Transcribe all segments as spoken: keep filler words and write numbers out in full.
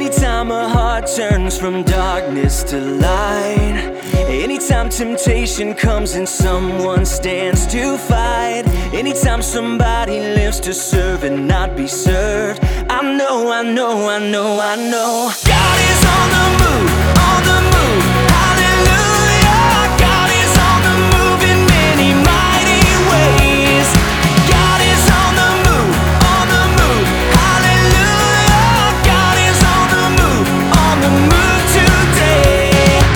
Anytime a heart turns from darkness to light, anytime temptation comes and someone stands to fight, anytime somebody lives to serve and not be served, I know, I know, I know, I know God is on the move, on the move, hallelujah. God is on the move in many mighty ways. God is on the move, on the move, hallelujah. God is on the move, on the move today.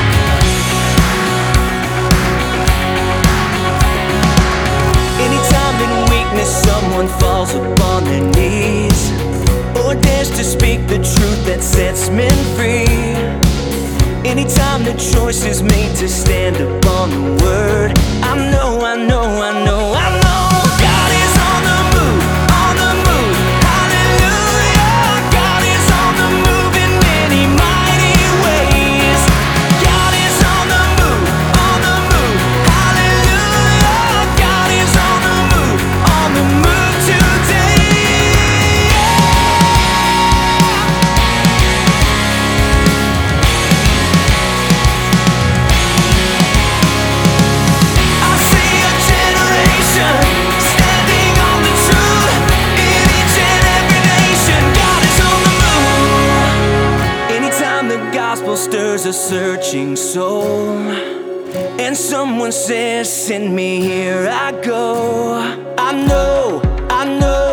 Anytime in weakness someone falls upon their knees, or dares to speak the truth that sets men free, anytime the choice is made to stand upon the word, I know, I know, I know, I know God is on the move, on the move, hallelujah. God is on the move in many mighty ways. God is on the move, on the move, hallelujah. God is on the move, on the move today. Stirs a searching soul, and someone says, send me, here I go. I know, I know